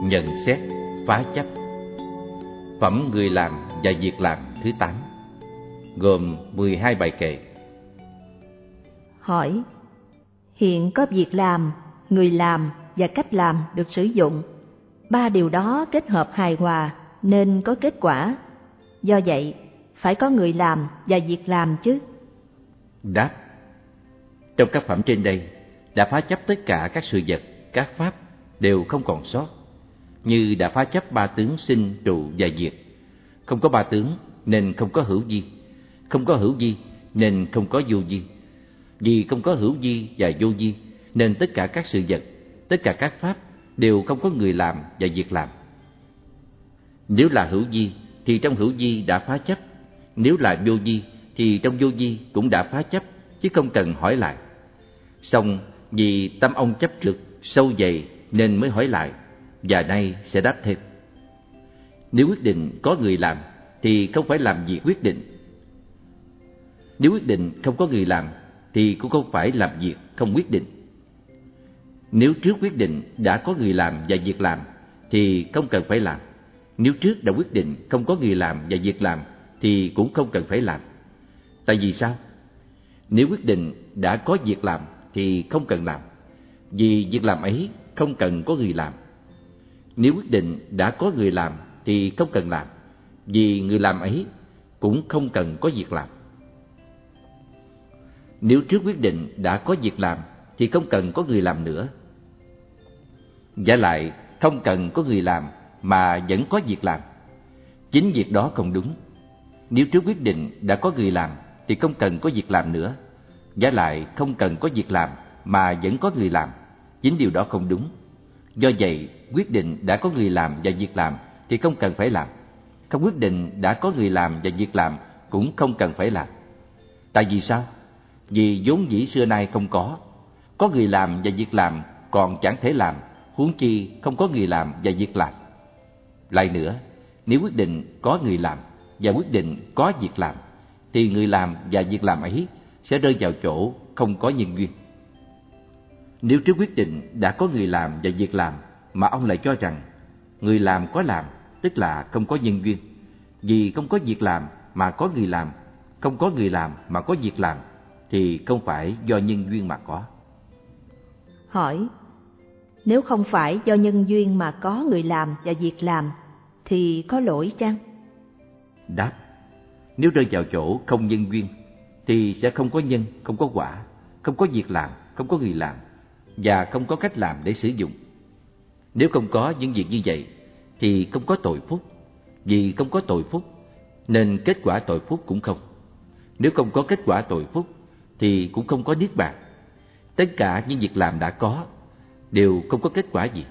Nhận xét, phá chấp. Phẩm người làm và việc làm thứ 8, gồm 12 bài kệ. Hỏi: hiện có việc làm, người làm và cách làm được sử dụng. Ba điều đó kết hợp hài hòa nên có kết quả. Do vậy, phải có người làm và việc làm chứ. Đáp: trong các phẩm trên đây đã phá chấp tất cả các sự vật, các pháp đều không còn sót. Như đã phá chấp ba tướng sinh, trụ và diệt. Không có ba tướng nên không có hữu vi, không có hữu vi nên không có vô vi. Vì không có hữu vi và vô vi nên tất cả các sự vật, tất cả các pháp đều không có người làm và việc làm. Nếu là hữu vi thì trong hữu vi đã phá chấp, nếu là vô vi thì trong vô vi cũng đã phá chấp, chứ không cần hỏi lại. Song vì tâm ông chấp trực sâu dày nên mới hỏi lại, và nay sẽ đáp thêm. Nếu quyết định có người làm thì không phải làm việc quyết định. Nếu quyết định không có người làm thì cũng không phải làm việc không quyết định. Nếu trước quyết định đã có người làm và việc làm thì không cần phải làm. Nếu trước đã quyết định không có người làm và việc làm thì cũng không cần phải làm. Tại vì sao? Nếu quyết định đã có việc làm thì không cần làm, vì việc làm ấy không cần có người làm. Nếu quyết định đã có người làm thì không cần làm, vì người làm ấy cũng không cần có việc làm. Nếu trước quyết định đã có việc làm thì không cần có người làm nữa. Vả lại không cần có người làm mà vẫn có việc làm. Chính việc đó không đúng. Nếu trước quyết định đã có người làm thì không cần có việc làm nữa. Vả lại không cần có việc làm mà vẫn có người làm. Chính điều đó không đúng. Do vậy, quyết định đã có người làm và việc làm thì không cần phải làm. Không quyết định đã có người làm và việc làm cũng không cần phải làm. Tại vì sao? Vì vốn dĩ xưa nay không có người làm và việc làm còn chẳng thể làm, huống chi không có người làm và việc làm. Lại nữa, nếu quyết định có người làm và quyết định có việc làm thì người làm và việc làm ấy sẽ rơi vào chỗ không có nhân duyên. Nếu trước quyết định đã có người làm và việc làm mà ông lại cho rằng người làm có làm, tức là không có nhân duyên. Vì không có việc làm mà có người làm, không có người làm mà có việc làm thì không phải do nhân duyên mà có. Hỏi: nếu không phải do nhân duyên mà có người làm và việc làm thì có lỗi chăng? Đáp: nếu rơi vào chỗ không nhân duyên thì sẽ không có nhân, không có quả, không có việc làm, không có người làm và không có cách làm để sử dụng. Nếu không có những việc như vậy thì không có tội phúc. Vì không có tội phúc nên kết quả tội phúc cũng không. Nếu không có kết quả tội phúc thì cũng không có niết bàn. Tất cả những việc làm đã có đều không có kết quả gì.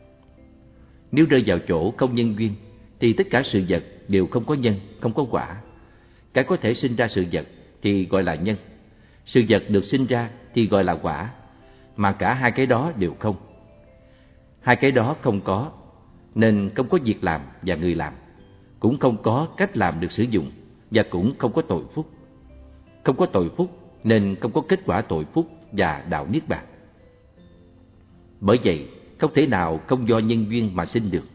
Nếu rơi vào chỗ không nhân duyên thì tất cả sự vật đều không có nhân, không có quả. Cái có thể sinh ra sự vật thì gọi là nhân, sự vật được sinh ra thì gọi là quả, mà cả hai cái đó đều không. Hai cái đó không có nên không có việc làm và người làm, cũng không có cách làm được sử dụng và cũng không có tội phúc. Không có tội phúc nên không có kết quả tội phúc và đạo niết bàn. Bởi vậy, không thể nào không do nhân duyên mà sinh được.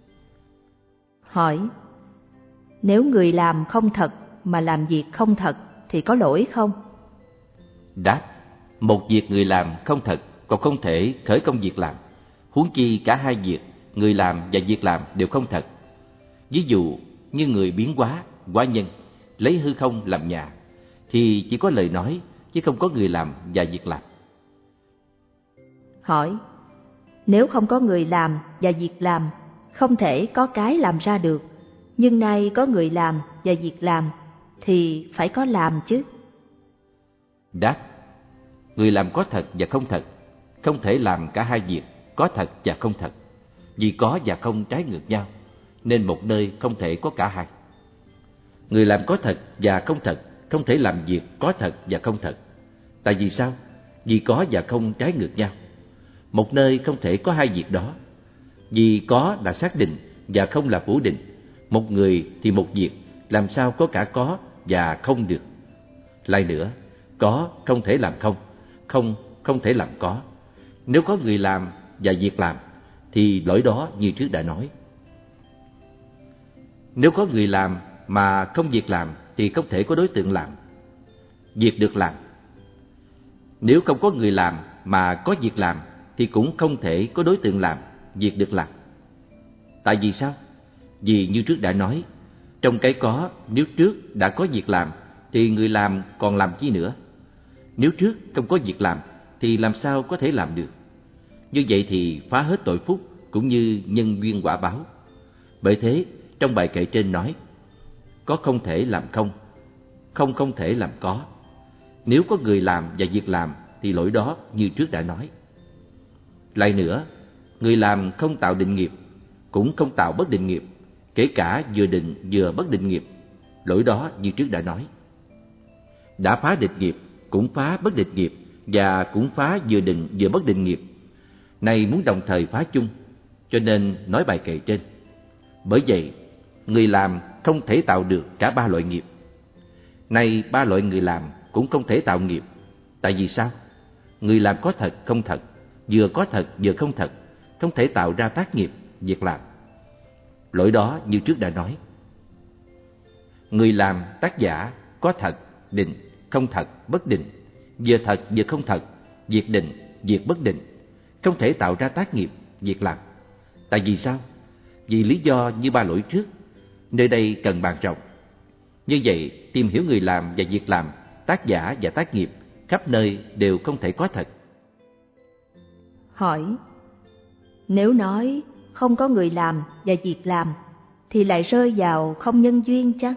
Hỏi: nếu người làm không thật mà làm việc không thật thì có lỗi không? Đáp: một việc người làm không thật còn không thể khởi công việc làm, huống chi cả hai việc người làm và việc làm đều không thật. Ví dụ như người biến hóa, hóa nhân, lấy hư không làm nhà thì chỉ có lời nói chứ không có người làm và việc làm. Hỏi: nếu không có người làm và việc làm, không thể có cái làm ra được, nhưng nay có người làm và việc làm thì phải có làm chứ. Đáp: người làm có thật và không thật, không thể làm cả hai việc có thật và không thật. Vì có và không trái ngược nhau nên một nơi không thể có cả hai. Người làm có thật và không thật không thể làm việc có thật và không thật. Tại vì sao? Vì có và không trái ngược nhau. Một nơi không thể có hai việc đó. Vì có là xác định và không là phủ định. Một người thì một việc, làm sao có cả có và không được. Lại nữa, có không thể làm không, không không thể làm có. Nếu có người làm và việc làm thì lỗi đó như trước đã nói. Nếu có người làm mà không việc làm thì không thể có đối tượng làm, việc được làm. Nếu không có người làm mà có việc làm thì cũng không thể có đối tượng làm, việc được làm. Tại vì sao? Vì như trước đã nói, trong cái có, nếu trước đã có việc làm thì người làm còn làm chi nữa? Nếu trước không có việc làm thì làm sao có thể làm được? Như vậy thì phá hết tội phúc cũng như nhân duyên quả báo. Bởi thế, trong bài kệ trên nói, có không thể làm không, không không thể làm có. Nếu có người làm và việc làm thì lỗi đó như trước đã nói. Lại nữa, người làm không tạo định nghiệp, cũng không tạo bất định nghiệp, kể cả vừa định vừa bất định nghiệp, lỗi đó như trước đã nói. Đã phá định nghiệp, cũng phá bất định nghiệp, và cũng phá vừa định vừa bất định nghiệp. Này muốn đồng thời phá chung, cho nên nói bài kệ trên. Bởi vậy, người làm không thể tạo được cả ba loại nghiệp. Này ba loại người làm cũng không thể tạo nghiệp. Tại vì sao? Người làm có thật không thật, vừa có thật vừa không thật, không thể tạo ra tác nghiệp, việc làm. Lỗi đó như trước đã nói. Người làm tác giả có thật, định, không thật, bất định, vừa thật vừa không thật, việc định, việc bất định, không thể tạo ra tác nghiệp, việc làm. Tại vì sao? Vì lý do như ba lỗi trước, nơi đây cần bàn rộng. Như vậy, tìm hiểu người làm và việc làm, tác giả và tác nghiệp, khắp nơi đều không thể có thật. Hỏi: nếu nói không có người làm và việc làm, thì lại rơi vào không nhân duyên chăng?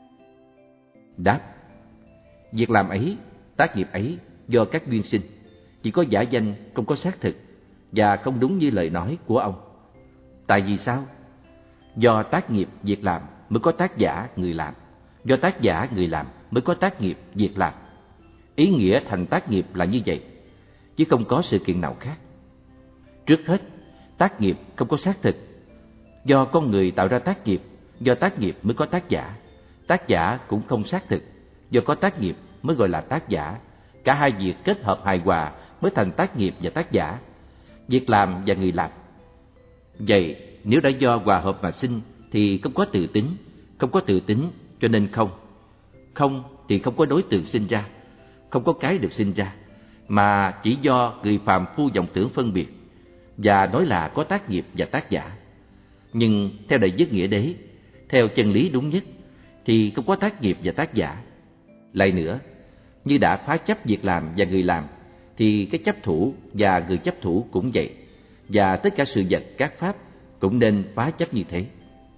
Đáp: việc làm ấy, tác nghiệp ấy do các duyên sinh, chỉ có giả danh, không có xác thực, và không đúng như lời nói của ông. Tại vì sao? Do tác nghiệp việc làm mới có tác giả người làm, do tác giả người làm mới có tác nghiệp việc làm. Ý nghĩa thành tác nghiệp là như vậy, chứ không có sự kiện nào khác. Trước hết, tác nghiệp không có xác thực. Do con người tạo ra tác nghiệp, do tác nghiệp mới có tác giả. Tác giả cũng không xác thực, do có tác nghiệp mới gọi là tác giả. Cả hai việc kết hợp hài hòa mới thành tác nghiệp và tác giả, việc làm và người làm. Vậy nếu đã do hòa hợp mà sinh thì không có tự tính, không có tự tính cho nên không. Không thì không có đối tượng sinh ra, không có cái được sinh ra, mà chỉ do người phàm phu vọng tưởng phân biệt và nói là có tác nghiệp và tác giả. Nhưng theo đại dứt nghĩa đế, theo chân lý đúng nhất thì không có tác nghiệp và tác giả. Lại nữa, như đã phá chấp việc làm và người làm thì cái chấp thủ và người chấp thủ cũng vậy, và tất cả sự vật các pháp cũng nên phá chấp như thế.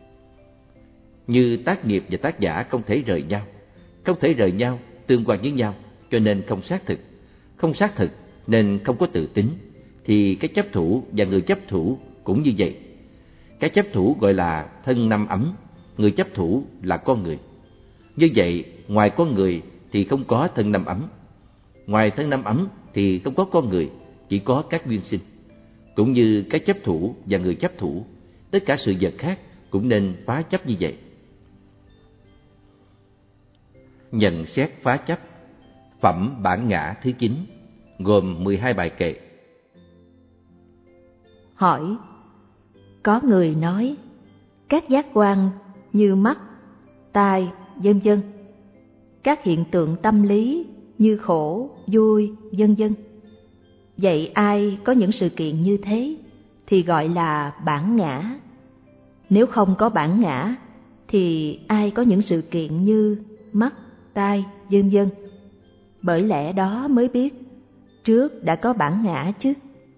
Như tác nghiệp và tác giả không thể rời nhau, không thể rời nhau, tương quan với nhau, cho nên không xác thực. Không xác thực nên không có tự tính, thì cái chấp thủ và người chấp thủ cũng như vậy. Cái chấp thủ gọi là thân năm ấm, người chấp thủ là con người. Như vậy, ngoài con người thì không có thân năm ấm, ngoài thân năm ấm thì không có con người, chỉ có các duyên sinh. Cũng như cái chấp thủ và người chấp thủ, tất cả sự vật khác cũng nên phá chấp như vậy. Nhận xét phá chấp. Phẩm bản ngã thứ 9, gồm 12 bài kệ. Hỏi: có người nói các giác quan như mắt, tai, vân vân, các hiện tượng tâm lý như khổ, vui, vân vân. Vậy ai có những sự kiện như thế thì gọi là bản ngã. Nếu không có bản ngã thì ai có những sự kiện như mắt, tai, vân vân. Bởi lẽ đó mới biết trước đã có bản ngã chứ.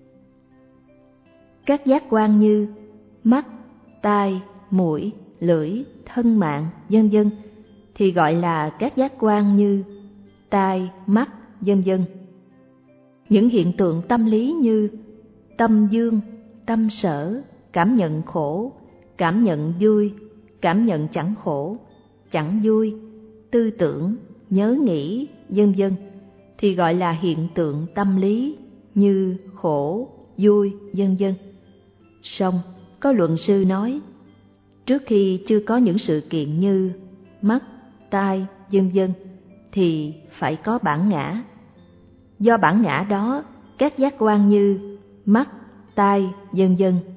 Các giác quan như mắt, tai, mũi, lưỡi, thân mạng, vân vân thì gọi là các giác quan như tai, mắt, vân vân. Những hiện tượng tâm lý như tâm dương, tâm sở, cảm nhận khổ, cảm nhận vui, cảm nhận chẳng khổ, chẳng vui, tư tưởng, nhớ nghĩ, vân vân thì gọi là hiện tượng tâm lý như khổ, vui, vân vân. Song có luận sư nói, trước khi chưa có những sự kiện như mắt, tai, vân vân thì phải có bản ngã. Do bản ngã đó, các giác quan như mắt, tai, vân vân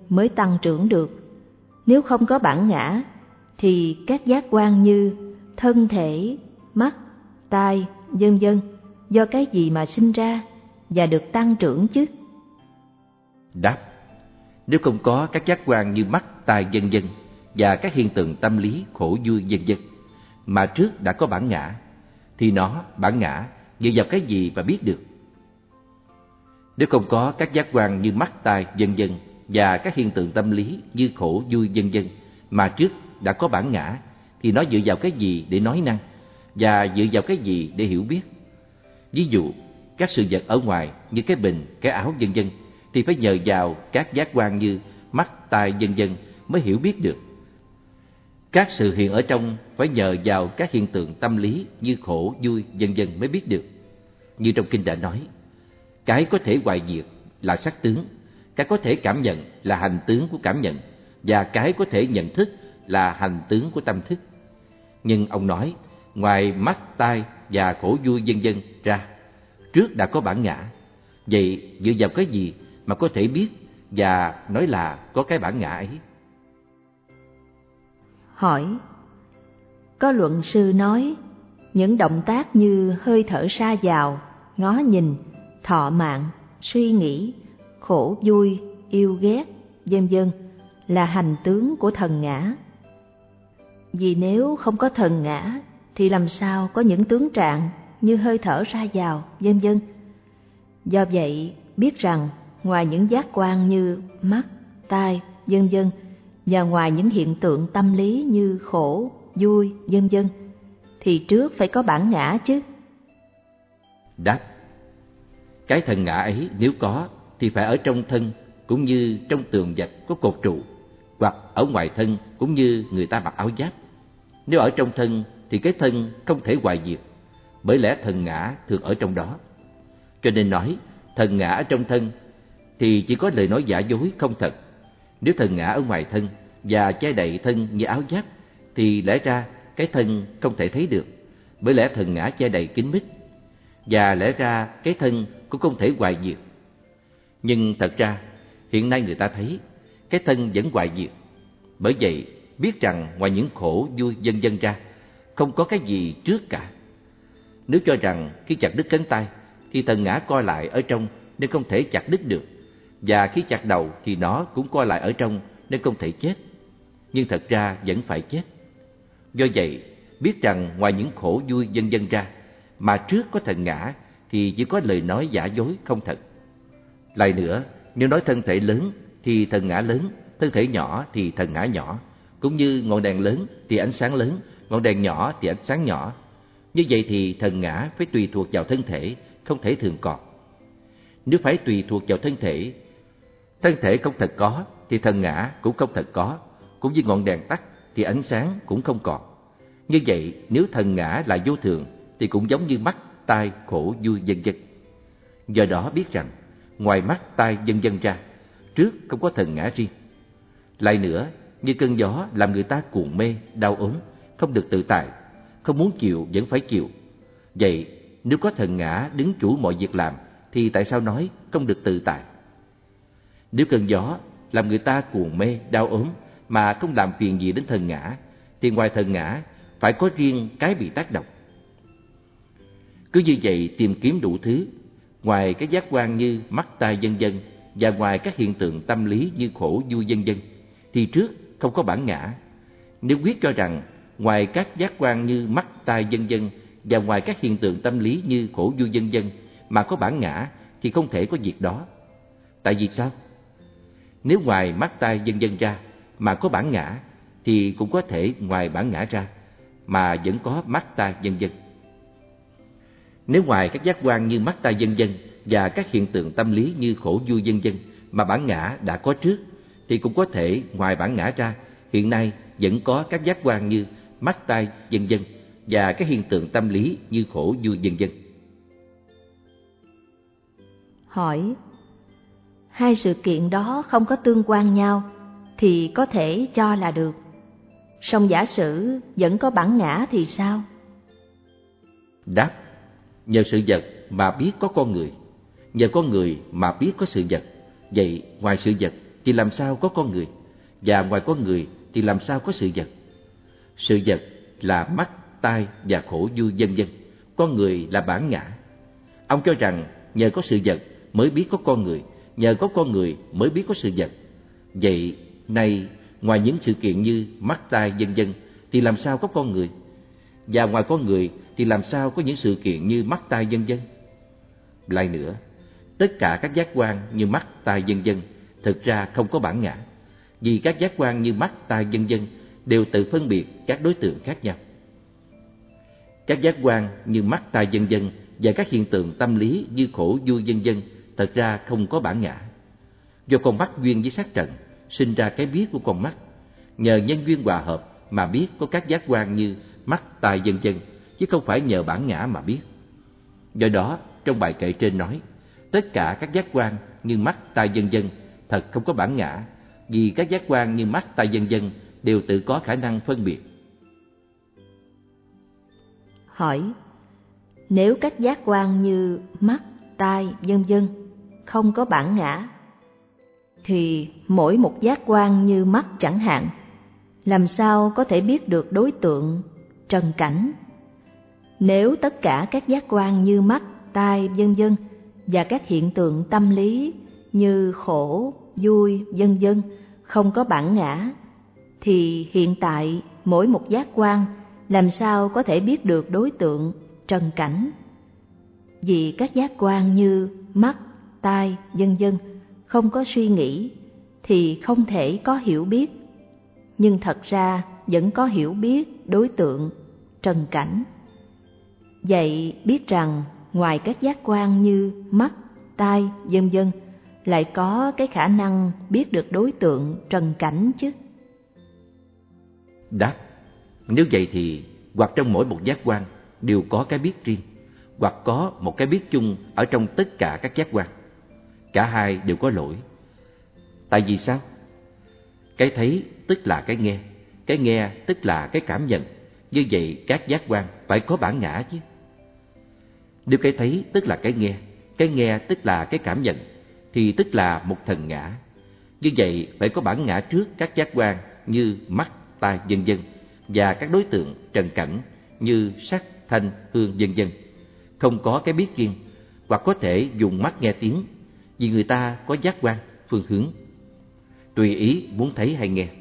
mới tăng trưởng được. Nếu không có bản ngã, thì các giác quan như thân thể, mắt, tai, vân vân do cái gì mà sinh ra và được tăng trưởng chứ? Đáp: nếu không có các giác quan như mắt, tai, vân vân và các hiện tượng tâm lý khổ vui vân vân mà trước đã có bản ngã, thì nó, bản ngã, dựa vào cái gì mà biết được? Nếu không có các giác quan như mắt, tai, vân vân và các hiện tượng tâm lý như khổ vui vân vân mà trước đã có bản ngã, thì nó dựa vào cái gì để nói năng và dựa vào cái gì để hiểu biết? Ví dụ, các sự vật ở ngoài như cái bình, cái áo vân vân thì phải nhờ vào các giác quan như mắt, tai vân vân mới hiểu biết được. Các sự hiện ở trong phải nhờ vào các hiện tượng tâm lý như khổ, vui vân vân mới biết được. Như trong kinh đã nói, cái có thể hoại diệt là sắc tướng, cái có thể cảm nhận là hành tướng của cảm nhận, và cái có thể nhận thức là hành tướng của tâm thức. Nhưng ông nói, ngoài mắt, tai và khổ vui vân vân ra, trước đã có bản ngã. Vậy dựa vào cái gì mà có thể biết và nói là có cái bản ngã ấy? Hỏi: có luận sư nói, những động tác như hơi thở ra vào, ngó nhìn, thọ mạng, suy nghĩ, khổ vui, yêu ghét, vân vân là hành tướng của thần ngã. Vì nếu không có thần ngã thì làm sao có những tướng trạng như hơi thở ra vào, vân vân. Do vậy, biết rằng ngoài những giác quan như mắt, tai, vân vân và ngoài những hiện tượng tâm lý như khổ, vui, vân vân thì trước phải có bản ngã chứ. Đáp: cái thần ngã ấy nếu có thì phải ở trong thân cũng như trong tường vạch có cột trụ, hoặc ở ngoài thân cũng như người ta mặc áo giáp. Nếu ở trong thân thì cái thân không thể hoại diệt, bởi lẽ thần ngã thường ở trong đó. Cho nên nói thần ngã ở trong thân thì chỉ có lời nói giả dối không thật. Nếu thần ngã ở ngoài thân và che đậy thân như áo giáp thì lẽ ra cái thân không thể thấy được, bởi lẽ thần ngã che đậy kín mít, và lẽ ra cái thân cũng không thể hoại diệt. Nhưng thật ra hiện nay người ta thấy cái thân vẫn hoại diệt. Bởi vậy biết rằng ngoài những khổ vui vân vân ra, không có cái gì trước cả. Nếu cho rằng khi chặt đứt cánh tay thì thần ngã co lại ở trong nên không thể chặt đứt được, và khi chặt đầu thì nó cũng co lại ở trong nên không thể chết. Nhưng thật ra vẫn phải chết. Do vậy, biết rằng ngoài những khổ vui vân vân ra, mà trước có thần ngã thì chỉ có lời nói giả dối không thật. Lại nữa, nếu nói thân thể lớn thì thần ngã lớn, thân thể nhỏ thì thần ngã nhỏ. Cũng như ngọn đèn lớn thì ánh sáng lớn, ngọn đèn nhỏ thì ánh sáng nhỏ. Như vậy thì thần ngã phải tùy thuộc vào thân thể, không thể thường còn. Nếu phải tùy thuộc vào thân thể không thật có thì thần ngã cũng không thật có. Cũng như ngọn đèn tắt thì ánh sáng cũng không còn. Như vậy nếu thần ngã là vô thường thì cũng giống như mắt, tai, khổ, vui vân vân. Do đó biết rằng ngoài mắt, tai, vân vân ra, trước không có thần ngã riêng. Lại nữa, như cơn gió làm người ta cuồng mê, đau ốm, không được tự tại, không muốn chịu vẫn phải chịu. Vậy nếu có thần ngã đứng chủ mọi việc làm thì tại sao nói không được tự tại? Nếu cơn gió làm người ta cuồng mê, đau ốm mà không làm phiền gì đến thần ngã, thì ngoài thần ngã phải có riêng cái bị tác động. Cứ như vậy tìm kiếm đủ thứ, ngoài các giác quan như mắt, tai, vân vân và ngoài các hiện tượng tâm lý như khổ, vui vân vân thì trước không có bản ngã. Nếu quyết cho rằng ngoài các giác quan như mắt, tai, vân vân và ngoài các hiện tượng tâm lý như khổ, vui vân vân mà có bản ngã thì không thể có việc đó. Tại vì sao? Nếu ngoài mắt, tai, vân vân ra mà có bản ngã thì cũng có thể ngoài bản ngã ra mà vẫn có mắt, tai, vân vân. Nếu ngoài các giác quan như mắt, tai, vân vân và các hiện tượng tâm lý như khổ, vui vân vân mà bản ngã đã có trước thì cũng có thể ngoài bản ngã ra hiện nay vẫn có các giác quan như mắt, tai, vân vân và các hiện tượng tâm lý như khổ, vui vân vân. Hỏi: hai sự kiện đó không có tương quan nhau thì có thể cho là được. Song giả sử vẫn có bản ngã thì sao? Đáp: nhờ sự vật mà biết có con người, nhờ con người mà biết có sự vật. Vậy ngoài sự vật thì làm sao có con người, và ngoài con người thì làm sao có sự vật. Sự vật là mắt, tai và khổ vui vân vân, con người là bản ngã. Ông cho rằng nhờ có sự vật mới biết có con người, nhờ có con người mới biết có sự vật. Vậy nay ngoài những sự kiện như mắt, tai vân vân thì làm sao có con người, và ngoài con người thì làm sao có những sự kiện như mắt, tai vân vân. Lại nữa, tất cả các giác quan như mắt, tai vân vân thực ra không có bản ngã, vì các giác quan như mắt, tai vân vân đều tự phân biệt các đối tượng khác nhau. Các giác quan như mắt, tai vân vân và các hiện tượng tâm lý như khổ, vui vân vân thật ra không có bản ngã. Do con mắt duyên với sát trần sinh ra cái biết của con mắt, nhờ nhân duyên hòa hợp mà biết có các giác quan như mắt, tai vân vân, chứ không phải nhờ bản ngã mà biết. Do đó, trong bài kệ trên nói, tất cả các giác quan như mắt, tai vân vân thật không có bản ngã, vì các giác quan như mắt, tai vân vân đều tự có khả năng phân biệt. Hỏi: nếu các giác quan như mắt, tai vân vân không có bản ngã, thì mỗi một giác quan như mắt chẳng hạn, làm sao có thể biết được đối tượng trần cảnh? Nếu tất cả các giác quan như mắt, tai vân vân và các hiện tượng tâm lý như khổ, vui vân vân không có bản ngã, thì hiện tại mỗi một giác quan làm sao có thể biết được đối tượng trần cảnh? Vì các giác quan như mắt, tai vân vân không có suy nghĩ thì không thể có hiểu biết, nhưng thật ra vẫn có hiểu biết đối tượng trần cảnh. Vậy biết rằng ngoài các giác quan như mắt, tai vân vân lại có cái khả năng biết được đối tượng trần cảnh chứ? Đáp: nếu vậy thì hoặc trong mỗi một giác quan đều có cái biết riêng, hoặc có một cái biết chung ở trong tất cả các giác quan. Cả hai đều có lỗi. Tại vì sao? Cái thấy tức là cái nghe tức là cái cảm nhận. Như vậy các giác quan phải có bản ngã chứ. Nếu cái thấy tức là cái nghe tức là cái cảm nhận, thì tức là một thần ngã. Như vậy phải có bản ngã trước các giác quan như mắt, tai vân vân và các đối tượng trần cảnh như sắc, thanh, hương vân vân. Không có cái biết riêng, hoặc có thể dùng mắt nghe tiếng, vì người ta có giác quan, phương hướng, tùy ý muốn thấy hay nghe.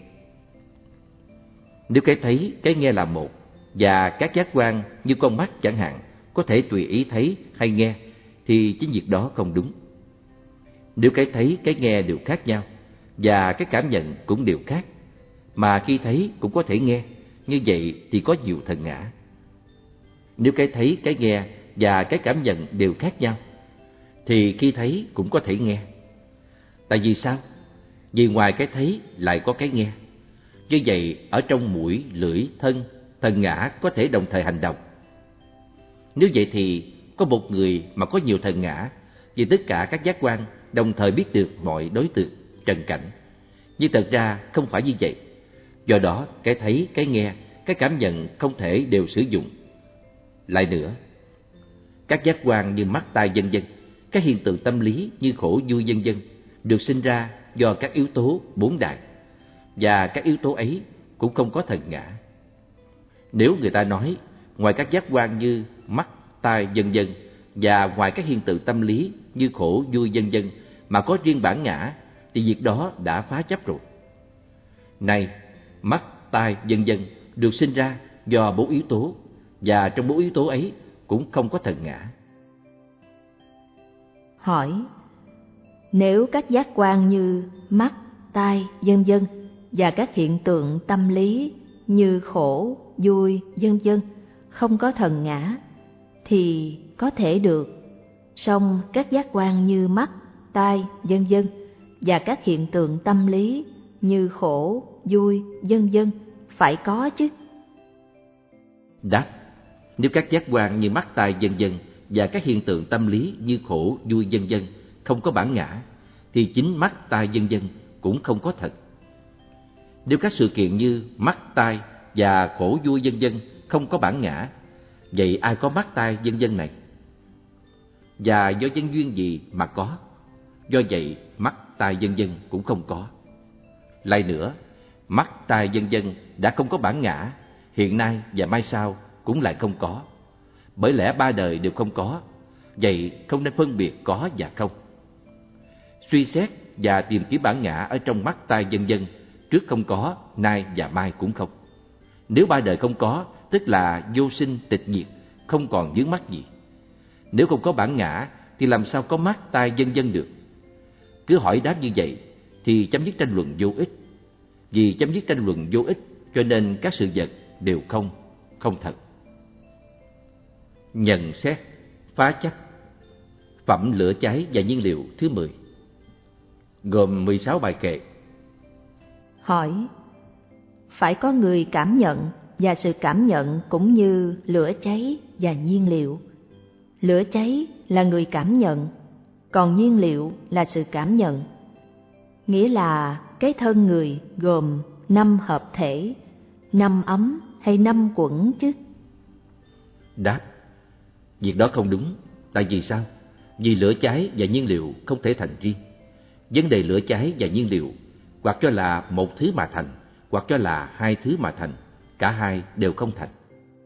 Nếu cái thấy, cái nghe là một, và các giác quan như con mắt chẳng hạn có thể tùy ý thấy hay nghe, thì chính việc đó không đúng. Nếu cái thấy, cái nghe đều khác nhau, và cái cảm nhận cũng đều khác, mà khi thấy cũng có thể nghe, như vậy thì có nhiều thần ngã. Nếu cái thấy, cái nghe và cái cảm nhận đều khác nhau, thì khi thấy cũng có thể nghe. Tại vì sao? Vì ngoài cái thấy lại có cái nghe. Như vậy ở trong mũi, lưỡi, thân, thần ngã có thể đồng thời hành động. Nếu vậy thì có một người mà có nhiều thần ngã, vì tất cả các giác quan đồng thời biết được mọi đối tượng trần cảnh. Nhưng thật ra không phải như vậy. Do đó cái thấy, cái nghe, cái cảm nhận không thể đều sử dụng. Lại nữa, các giác quan như mắt, tai vân vân, các hiện tượng tâm lý như khổ, vui vân vân được sinh ra do các yếu tố bốn đại, và các yếu tố ấy cũng không có thần ngã. Nếu người ta nói ngoài các giác quan như mắt, tai vân vân và ngoài các hiện tượng tâm lý như khổ, vui vân vân mà có riêng bản ngã, thì việc đó đã phá chấp rồi. Này, mắt, tai vân vân được sinh ra do bốn yếu tố, và trong bốn yếu tố ấy cũng không có thần ngã. Hỏi: nếu các giác quan như mắt, tai vân vân và các hiện tượng tâm lý như khổ, vui vân vân không có thần ngã, thì có thể được. Song các giác quan như mắt, tai vân vân và các hiện tượng tâm lý như khổ, vui vân vân phải có chứ? Đáp: nếu các giác quan như mắt, tai vân vân và các hiện tượng tâm lý như khổ, vui vân vân không có bản ngã, thì chính mắt, tai vân vân cũng không có thật. Nếu các sự kiện như mắt, tai và khổ, vui vân vân không có bản ngã, vậy ai có mắt, tai vân vân này? Và do nhân duyên gì mà có? Do vậy mắt, tai vân vân cũng không có. Lại nữa, mắt, tai vân vân đã không có bản ngã, hiện nay và mai sau cũng lại không có. Bởi lẽ ba đời đều không có, vậy không nên phân biệt có và không. Suy xét và tìm kiếm bản ngã ở trong mắt, tai vân vân, trước không có, nay và mai cũng không. Nếu ba đời không có, tức là vô sinh tịch diệt, không còn vướng mắc gì. Nếu không có bản ngã thì làm sao có mắt, tai vân vân được? Cứ hỏi đáp như vậy thì chấm dứt tranh luận vô ích. Vì chấm dứt tranh luận vô ích cho nên các sự vật đều không, không thật. Nhận xét, phá chấp. Phẩm lửa cháy và nhiên liệu thứ 10, gồm 16 bài kệ. Hỏi: phải có người cảm nhận, và sự cảm nhận cũng như lửa cháy và nhiên liệu. Lửa cháy là người cảm nhận, còn nhiên liệu là sự cảm nhận. Nghĩa là cái thân người gồm 5 hợp thể, 5 ấm hay 5 quẩn chứ? Đáp: việc đó không đúng. Tại vì sao? Vì lửa cháy và nhiên liệu không thể thành riêng. Vấn đề lửa cháy và nhiên liệu hoặc cho là một thứ mà thành, hoặc cho là hai thứ mà thành. Cả hai đều không thành.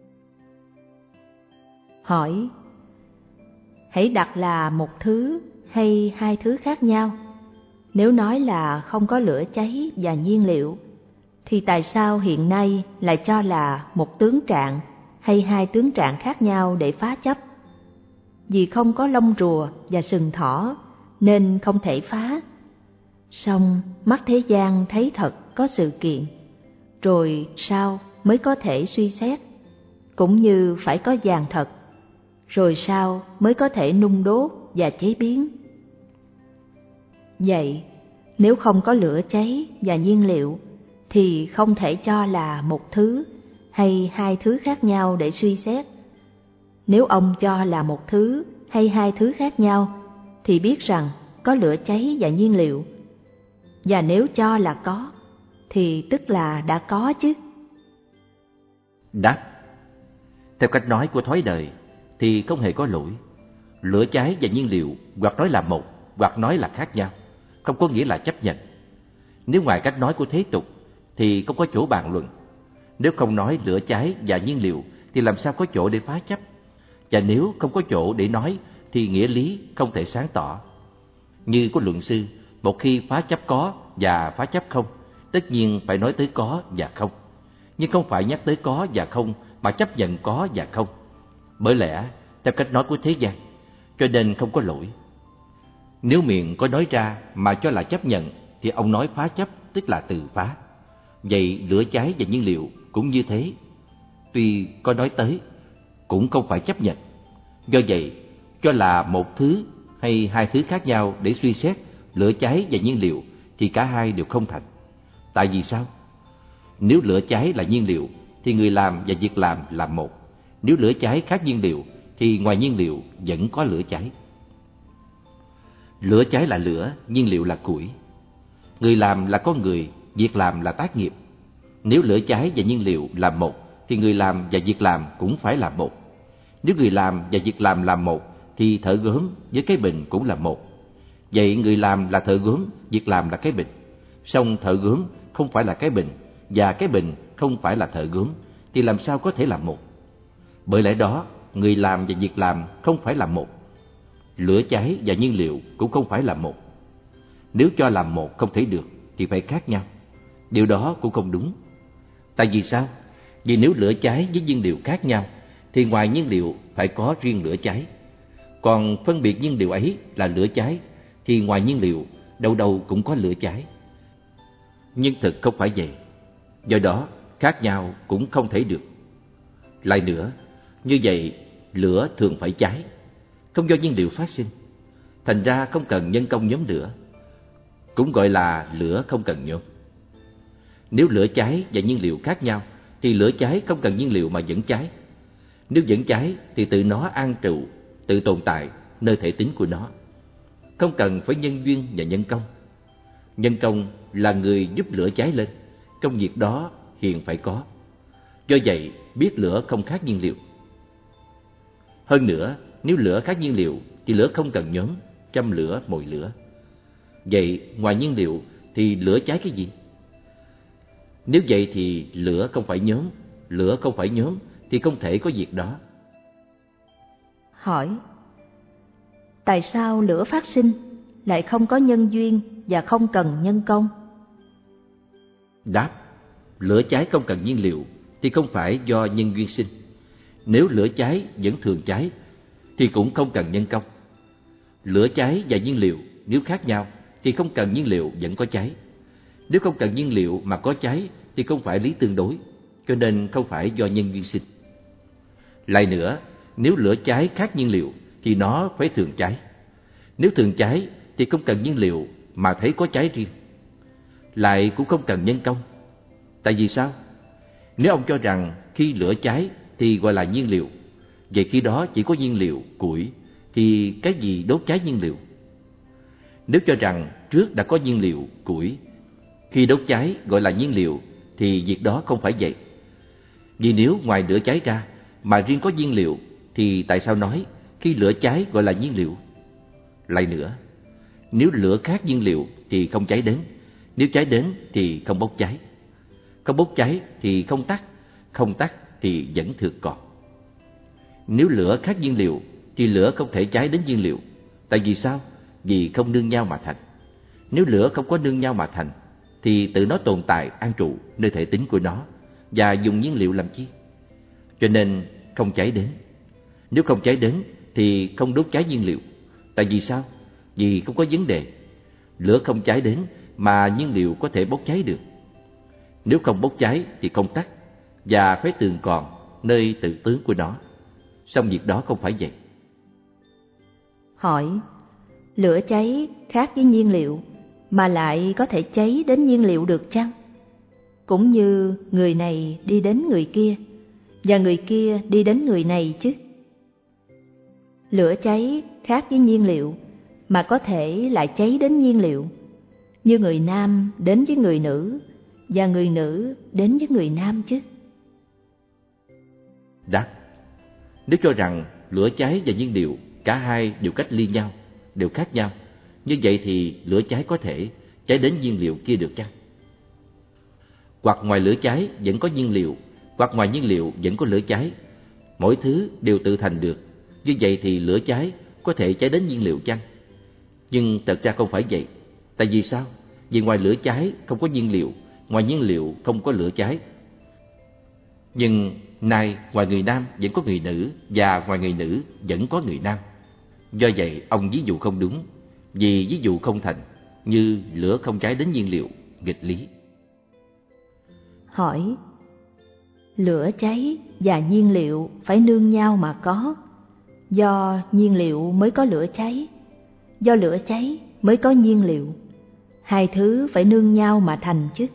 Hỏi: hãy đặt là một thứ hay hai thứ khác nhau? Nếu nói là không có lửa cháy và nhiên liệu, thì tại sao hiện nay lại cho là một tướng trạng hay hai tướng trạng khác nhau để phá chấp? Vì không có lông rùa và sừng thỏ nên không thể phá. Song mắt thế gian thấy thật có sự kiện, rồi sao mới có thể suy xét? Cũng như phải có vàng thật, rồi sao mới có thể nung đốt và chế biến? Vậy, nếu không có lửa cháy và nhiên liệu, thì không thể cho là một thứ hay hai thứ khác nhau để suy xét. Nếu ông cho là một thứ hay hai thứ khác nhau, thì biết rằng có lửa cháy và nhiên liệu. Và nếu cho là có, thì tức là đã có chứ. Đáp: theo cách nói của thói đời thì không hề có lỗi. Lửa cháy và nhiên liệu hoặc nói là một, hoặc nói là khác nhau, không có nghĩa là chấp nhận. Nếu ngoài cách nói của thế tục thì không có chỗ bàn luận. Nếu không nói lửa cháy và nhiên liệu thì làm sao có chỗ để phá chấp? Và nếu không có chỗ để nói thì nghĩa lý không thể sáng tỏ. Như của luận sư, một khi phá chấp có và phá chấp không, tất nhiên phải nói tới có và không. Nhưng không phải nhắc tới có và không mà chấp nhận có và không. Bởi lẽ, theo cách nói của thế gian, cho nên không có lỗi. Nếu miệng có nói ra mà cho là chấp nhận, thì ông nói phá chấp, tức là từ phá. Vậy lửa cháy và nhiên liệu cũng như thế. Tuy có nói tới, cũng không phải chấp nhận. Do vậy, cho là một thứ hay hai thứ khác nhau để suy xét lửa cháy và nhiên liệu, thì cả hai đều không thành. Tại vì sao? Nếu lửa cháy là nhiên liệu, thì người làm và việc làm là một. Nếu lửa cháy khác nhiên liệu, thì ngoài nhiên liệu vẫn có lửa cháy. Lửa cháy là lửa, nhiên liệu là củi. Người làm là con người, việc làm là tác nghiệp. Nếu lửa cháy và nhiên liệu là một, thì người làm và việc làm cũng phải là một. Nếu người làm và việc làm là một, thì thợ gốm với cái bình cũng là một. Vậy người làm là thợ gốm, việc làm là cái bình. Song thợ gốm không phải là cái bình, và cái bình không phải là thợ gốm, thì làm sao có thể là một? Bởi lẽ đó, người làm và việc làm không phải là một. Lửa cháy và nhiên liệu cũng không phải là một. Nếu cho là một không thể được, thì phải khác nhau. Điều đó cũng không đúng. Tại vì sao? Vì nếu lửa cháy với nhiên liệu khác nhau, thì ngoài nhiên liệu phải có riêng lửa cháy. Còn phân biệt nhiên liệu ấy là lửa cháy, thì ngoài nhiên liệu đâu đâu cũng có lửa cháy. Nhưng thực không phải vậy. Do đó, khác nhau cũng không thể được. Lại nữa, như vậy lửa thường phải cháy, không do nhiên liệu phát sinh. Thành ra không cần nhân công nhóm lửa, cũng gọi là lửa không cần nhóm. Nếu lửa cháy và nhiên liệu khác nhau, thì lửa cháy không cần nhiên liệu mà vẫn cháy. Nếu vẫn cháy thì tự nó an trụ, tự tồn tại nơi thể tính của nó, không cần phải nhân duyên và nhân công. Nhân công là người giúp lửa cháy lên, công việc đó hiện phải có. Do vậy, biết lửa không khác nhiên liệu. Hơn nữa, nếu lửa khác nhiên liệu thì lửa không cần nhóm, châm lửa mồi lửa. Vậy ngoài nhiên liệu thì lửa cháy cái gì? Nếu vậy thì lửa không phải nhóm, lửa không phải nhóm thì không thể có việc đó. Hỏi: tại sao lửa phát sinh lại không có nhân duyên và không cần nhân công? Đáp: lửa cháy không cần nhiên liệu thì không phải do nhân duyên sinh. Nếu lửa cháy vẫn thường cháy thì cũng không cần nhân công. Lửa cháy và nhiên liệu nếu khác nhau thì không cần nhiên liệu vẫn có cháy. Nếu không cần nhiên liệu mà có cháy thì không phải lý tương đối, cho nên không phải do nhân duyên sinh. Lại nữa, nếu lửa cháy khác nhiên liệu thì nó phải thường cháy. Nếu thường cháy thì không cần nhiên liệu mà thấy có cháy riêng. Lại cũng không cần nhân công. Tại vì sao? Nếu ông cho rằng khi lửa cháy thì gọi là nhiên liệu, vậy khi đó chỉ có nhiên liệu, củi, thì cái gì đốt cháy nhiên liệu? Nếu cho rằng trước đã có nhiên liệu, củi, khi đốt cháy gọi là nhiên liệu, thì việc đó không phải vậy. Vì nếu ngoài lửa cháy ra mà riêng có nhiên liệu, thì tại sao nói khi lửa cháy gọi là nhiên liệu? Lại nữa, nếu lửa khác nhiên liệu thì không cháy đến, nếu cháy đến thì không bốc cháy. Không bốc cháy thì không tắt, không tắt thì vẫn thường còn. Nếu lửa khác nhiên liệu thì lửa không thể cháy đến nhiên liệu. Tại vì sao? Vì không nương nhau mà thành. Nếu lửa không có nương nhau mà thành thì tự nó tồn tại an trụ nơi thể tính của nó và dùng nhiên liệu làm chi? Cho nên không cháy đến. Nếu không cháy đến thì không đốt cháy nhiên liệu. Tại vì sao? Vì không có vấn đề. Lửa không cháy đến mà nhiên liệu có thể bốc cháy được. Nếu không bốc cháy thì không tắt và phải tường còn nơi tự tướng của nó. Song việc đó không phải vậy. Hỏi: lửa cháy khác với nhiên liệu mà lại có thể cháy đến nhiên liệu được chăng? Cũng như người này đi đến người kia và người kia đi đến người này chứ. Lửa cháy khác với nhiên liệu mà có thể lại cháy đến nhiên liệu, như người nam đến với người nữ và người nữ đến với người nam chứ. Đáp: nếu cho rằng lửa cháy và nhiên liệu cả hai đều cách ly nhau, đều khác nhau, như vậy thì lửa cháy có thể cháy đến nhiên liệu kia được chăng? Hoặc ngoài lửa cháy vẫn có nhiên liệu, hoặc ngoài nhiên liệu vẫn có lửa cháy. Mỗi thứ đều tự thành được, như vậy thì lửa cháy có thể cháy đến nhiên liệu chăng? Nhưng thật ra không phải vậy. Tại vì sao? Vì ngoài lửa cháy không có nhiên liệu, ngoài nhiên liệu không có lửa cháy. Nhưng nay ngoài người nam vẫn có người nữ và ngoài người nữ vẫn có người nam. Do vậy ông ví dụ không đúng, vì ví dụ không thành, như lửa không cháy đến nhiên liệu, nghịch lý. Hỏi: lửa cháy và nhiên liệu phải nương nhau mà có. Do nhiên liệu mới có lửa cháy, do lửa cháy mới có nhiên liệu. Hai thứ phải nương nhau mà thành chứ.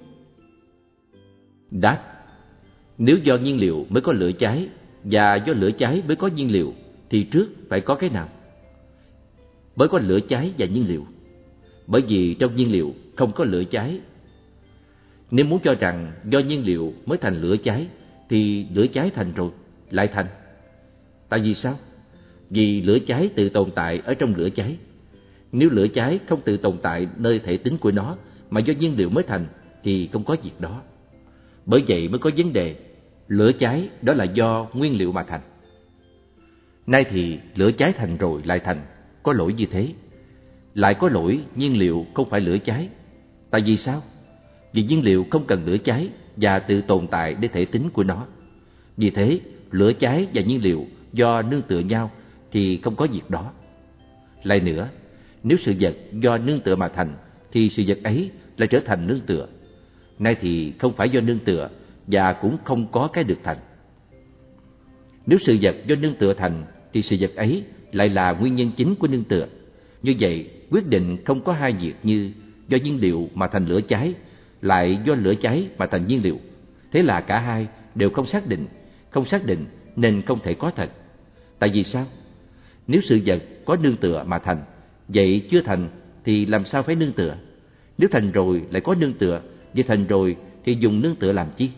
Đáp: nếu do nhiên liệu mới có lửa cháy và do lửa cháy mới có nhiên liệu thì trước phải có cái nào? Mới có lửa cháy và nhiên liệu. Bởi vì trong nhiên liệu không có lửa cháy. Nếu muốn cho rằng do nhiên liệu mới thành lửa cháy thì lửa cháy thành rồi, lại thành. Tại vì sao? Vì lửa cháy tự tồn tại ở trong lửa cháy. Nếu lửa cháy không tự tồn tại nơi thể tính của nó mà do nhiên liệu mới thành thì không có việc đó. Bởi vậy mới có vấn đề, lửa cháy đó là do nguyên liệu mà thành. Nay thì lửa cháy thành rồi lại thành, có lỗi như thế. Lại có lỗi nhiên liệu không phải lửa cháy. Tại vì sao? Vì nhiên liệu không cần lửa cháy và tự tồn tại để thể tính của nó. Vì thế, lửa cháy và nhiên liệu do nương tựa nhau thì không có việc đó. Lại nữa, nếu sự vật do nương tựa mà thành thì sự vật ấy lại trở thành nương tựa. Nay thì không phải do nương tựa và cũng không có cái được thành. Nếu sự vật do nương tựa thành thì sự vật ấy lại là nguyên nhân chính của nương tựa. Như vậy, quyết định không có hai việc như do nhiên liệu mà thành lửa cháy, lại do lửa cháy mà thành nhiên liệu. Thế là cả hai đều không xác định nên không thể có thật. Tại vì sao? Nếu sự vật có nương tựa mà thành, vậy chưa thành thì làm sao phải nương tựa? Nếu thành rồi lại có nương tựa, vậy thành rồi thì dùng nương tựa làm chi?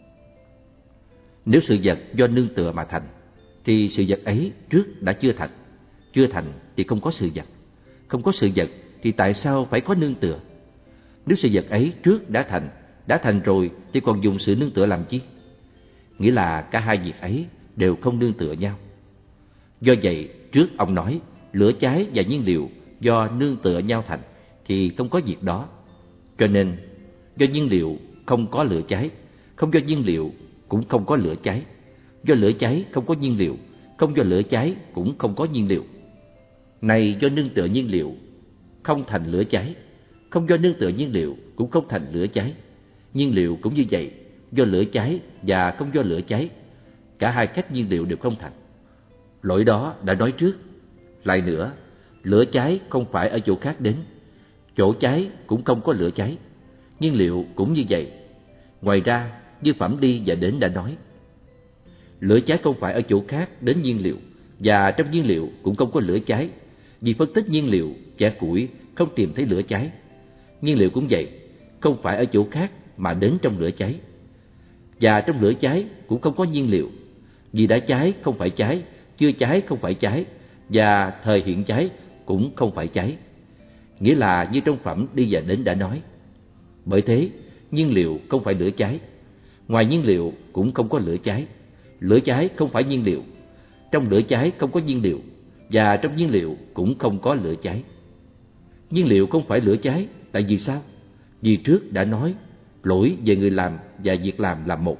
Nếu sự vật do nương tựa mà thành, thì sự vật ấy trước đã chưa thành thì không có sự vật. Không có sự vật thì tại sao phải có nương tựa? Nếu sự vật ấy trước đã thành rồi thì còn dùng sự nương tựa làm chi? Nghĩa là cả hai việc ấy đều không nương tựa nhau. Do vậy, trước ông nói lửa cháy và nhiên liệu do nương tựa nhau thành thì không có việc đó. Cho nên, do nhiên liệu không có lửa cháy, không do nhiên liệu cũng không có lửa cháy. Do lửa cháy không có nhiên liệu, không do lửa cháy cũng không có nhiên liệu. Này, do nương tựa nhiên liệu không thành lửa cháy, không do nương tựa nhiên liệu cũng không thành lửa cháy. Nhiên liệu cũng như vậy, do lửa cháy và không do lửa cháy, cả hai cách nhiên liệu đều không thành. Lỗi đó đã nói trước. Lại nữa, lửa cháy không phải ở chỗ khác đến, chỗ cháy cũng không có lửa cháy. Nhiên liệu cũng như vậy. Ngoài ra, như Phẩm đi và đến đã nói, lửa cháy không phải ở chỗ khác đến nhiên liệu, và trong nhiên liệu cũng không có lửa cháy. Vì phân tích nhiên liệu, chẻ củi không tìm thấy lửa cháy. Nhiên liệu cũng vậy, không phải ở chỗ khác mà đến trong lửa cháy. Và trong lửa cháy cũng không có nhiên liệu. Vì đã cháy không phải cháy, chưa cháy không phải cháy, và thời hiện cháy cũng không phải cháy. Nghĩa là như trong Phẩm đi và đến đã nói. Bởi thế, nhiên liệu không phải lửa cháy. Ngoài nhiên liệu cũng không có lửa cháy. Lửa cháy không phải nhiên liệu. Trong lửa cháy không có nhiên liệu, và trong nhiên liệu cũng không có lửa cháy. Nhiên liệu không phải lửa cháy, tại vì sao? Vì trước đã nói, lỗi về người làm và việc làm là một.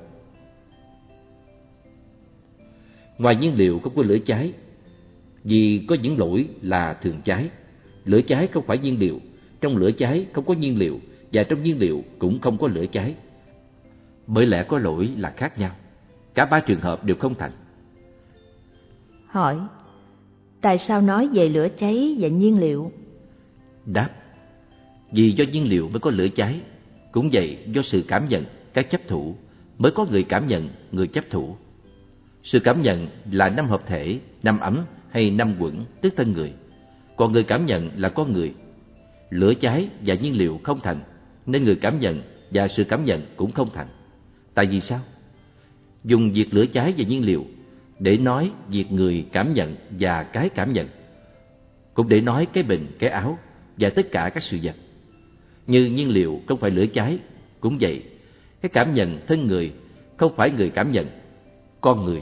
Ngoài nhiên liệu không có lửa cháy, vì có những lỗi là thường cháy. Lửa cháy không phải nhiên liệu, trong lửa cháy không có nhiên liệu, và trong nhiên liệu cũng không có lửa cháy. Bởi lẽ có lỗi là khác nhau, cả ba trường hợp đều không thành. Hỏi, tại sao nói về lửa cháy và nhiên liệu? Đáp, vì do nhiên liệu mới có lửa cháy. Cũng vậy, do sự cảm nhận, các chấp thủ mới có người cảm nhận, người chấp thủ. Sự cảm nhận là năm hợp thể, năm ấm hay năm quẩn, tức thân người. Còn người cảm nhận là con người. Lửa cháy và nhiên liệu không thành, nên người cảm nhận và sự cảm nhận cũng không thành. Tại vì sao? Dùng việc lửa cháy và nhiên liệu để nói việc người cảm nhận và cái cảm nhận, cũng để nói cái bình, cái áo và tất cả các sự vật. Như nhiên liệu không phải lửa cháy, cũng vậy, cái cảm nhận thân người không phải người cảm nhận, con người.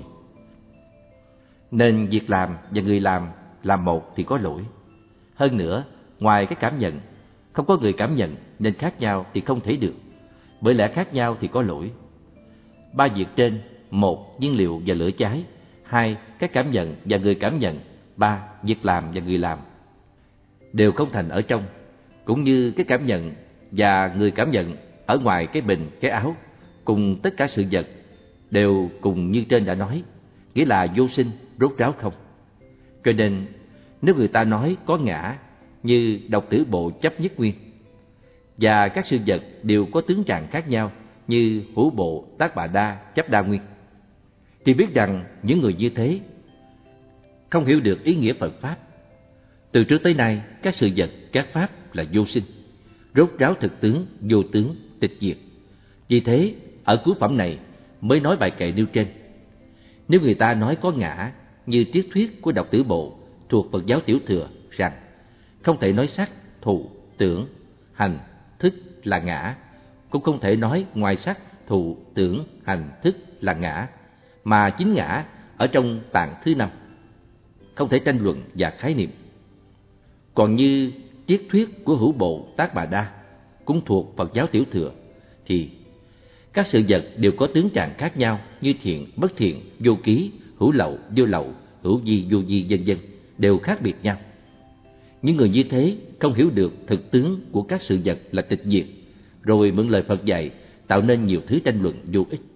Nên việc làm và người làm một thì có lỗi. Hơn nữa, ngoài cái cảm nhận, không có người cảm nhận nên khác nhau thì không thể được. Bởi lẽ khác nhau thì có lỗi. Ba việc trên: một, nhiên liệu và lửa cháy; hai, cái cảm nhận và người cảm nhận; ba, việc làm và người làm, đều không thành ở trong. Cũng như cái cảm nhận và người cảm nhận ở ngoài cái bình, cái áo, cùng tất cả sự vật đều cùng như trên đã nói, nghĩa là vô sinh, rốt ráo không. Cho nên, nếu người ta nói có ngã, như Độc Tử Bộ chấp nhất nguyên, và các sự vật đều có tướng trạng khác nhau, như Hữu Bộ, Tác Bà Đa chấp đa nguyên, thì biết rằng những người như thế không hiểu được ý nghĩa Phật Pháp. Từ trước tới nay, các sự vật, các pháp là vô sinh, rốt ráo thực tướng, vô tướng, tịch diệt. Vì thế, ở cuối phẩm này mới nói bài kệ nêu trên. Nếu người ta nói có ngã, như triết thuyết của Độc Tử Bộ thuộc Phật giáo Tiểu Thừa rằng không thể nói sắc, thụ, tưởng, hành, thức là ngã, cũng không thể nói ngoài sắc, thụ, tưởng, hành, thức là ngã, mà chính ngã ở trong tạng thứ 5, không thể tranh luận và khái niệm. Còn như triết thuyết của Hữu Bộ, Tác Bà Đa cũng thuộc Phật giáo Tiểu Thừa, thì các sự vật đều có tướng trạng khác nhau, như thiện, bất thiện, vô ký, hữu lậu, vô lậu, hữu vi, vô vi, vân vân, đều khác biệt nhau. Những người như thế không hiểu được thực tướng của các sự vật là tịch diệt, rồi mượn lời Phật dạy tạo nên nhiều thứ tranh luận vô ích.